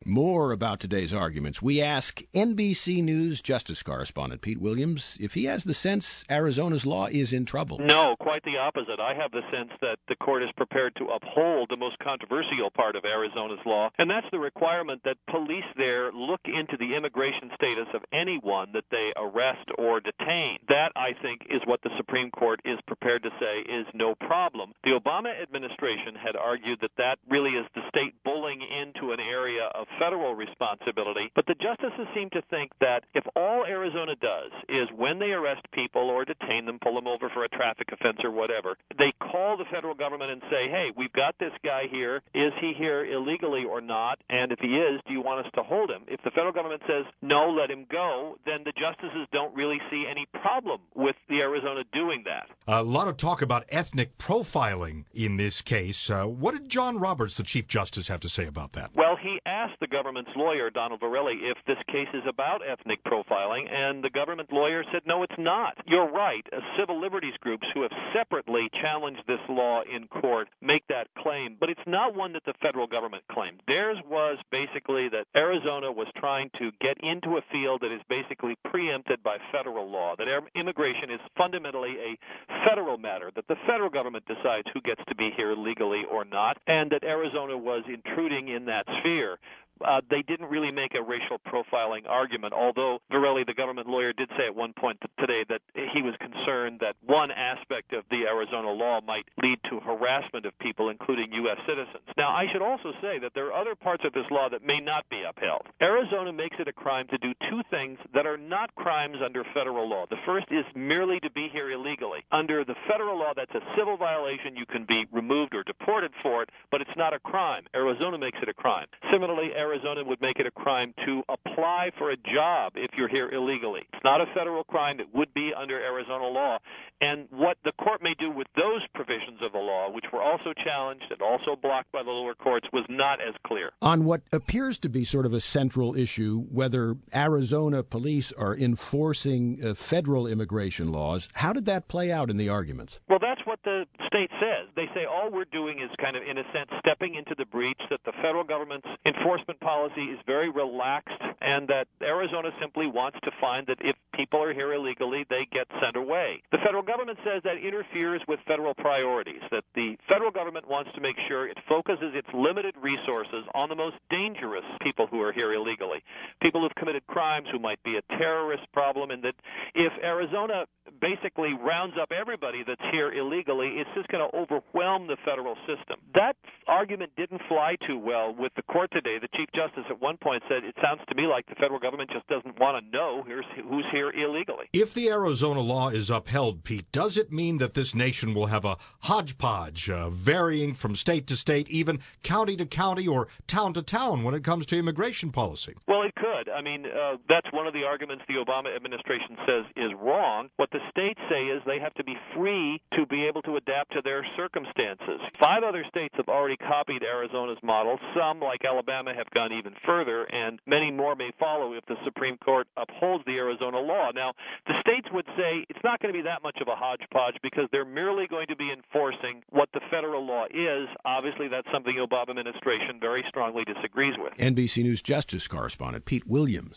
More about today's arguments. We ask NBC News Justice correspondent Pete Williams if he has the sense Arizona's law is in trouble. No, quite the opposite. I have the sense that the court is prepared to uphold the most controversial part of Arizona's law, and that's the requirement that police there look into the immigration status of anyone that they arrest or detain. That, I think, is what the Supreme Court is prepared to say is no problem. The Obama administration had argued that that really is the state bullying into an area of federal responsibility, but the justices seem to think that if all Arizona does is when they arrest people or detain them, pull them over for a traffic offense or whatever, they call the federal government and say, hey, we've got this guy here. Is he here illegally or not? And if he is, do you want us to hold him? If the federal government says, no, let him go, then the justices don't really see any problem with the Arizona doing that. A lot of talk about ethnic profiling in this case. What did John Roberts, the Chief Justice, have to say about that? Well, he asked the government's lawyer, Donald Verrilli, if this case is about ethnic profiling, and the government lawyer said, no, it's not. You're right. Civil liberties groups who have separately challenged this law in court make that claim, but it's not one that the federal government claimed. Theirs was basically that Arizona was trying to get into a field that is basically preempted by federal law, that immigration is fundamentally a federal matter, that the federal government decides who gets to be here legally or not, and that Arizona was intruding in that sphere. They didn't really make a racial profiling argument, although Verrilli, the government lawyer, did say at one point today that he was concerned that one aspect of the Arizona law might lead to harassment of people, including U.S. citizens. Now, I should also say that there are other parts of this law that may not be upheld. Arizona makes it a crime to do two things that are not crimes under federal law. The first is merely to be here illegally. Under the federal law, that's a civil violation. You can be removed or deported for it, but it's not a crime. Arizona makes it a crime. Similarly, Arizona would make it a crime to apply for a job if you're here illegally. It's not a federal crime. It would be under Arizona law. And what the court may do with those provisions of the law, which were also challenged and also blocked by the lower courts, was not as clear. On what appears to be sort of a central issue, whether Arizona police are enforcing federal immigration laws, how did that play out in the arguments? Well, that's what the state says. They say all we're doing is kind of, in a sense, stepping into the breach, that the federal government's enforcement policy is very relaxed, and that Arizona simply wants to find that if people are here illegally, they get sent away. The federal government says that interferes with federal priorities, that the federal government wants to make sure it focuses its limited resources on the most dangerous people who are here illegally, people who've committed crimes, who might be a terrorist problem, and that if Arizona basically rounds up everybody that's here illegally, it's just going to overwhelm the federal system. That argument didn't fly too well with the court today. The Chief Justice at one point said, it sounds to me like the federal government just doesn't want to know who's here illegally. If the Arizona law is upheld, Pete, does it mean that this nation will have a hodgepodge, varying from state to state, even county to county or town to town when it comes to immigration policy? Well, it could. I mean, that's one of the arguments the Obama administration says is wrong. What the states say is they have to be free to be able to adapt to their circumstances. 5 other states have already copied Arizona's model. Some, like Alabama, have gone even further, and many more may follow if the Supreme Court upholds the Arizona law. Now, the states would say it's not going to be that much of a hodgepodge because they're merely going to be enforcing what the federal law is. Obviously, that's something the Obama administration very strongly disagrees with. NBC News Justice correspondent Pete Williams.